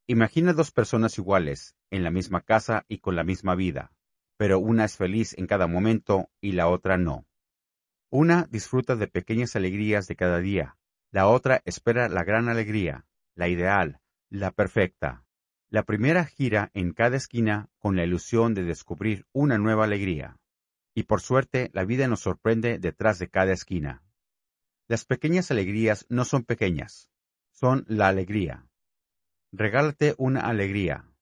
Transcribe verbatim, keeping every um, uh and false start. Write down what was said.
Imagina dos personas iguales, en la misma casa y con la misma vida, pero una es feliz en cada momento y la otra no. Una disfruta de pequeñas alegrías de cada día, la otra espera la gran alegría, la ideal, la perfecta. La primera gira en cada esquina con la ilusión de descubrir una nueva alegría. Y por suerte, la vida nos sorprende detrás de cada esquina. Las pequeñas alegrías no son pequeñas, son la alegría. Regálate una alegría,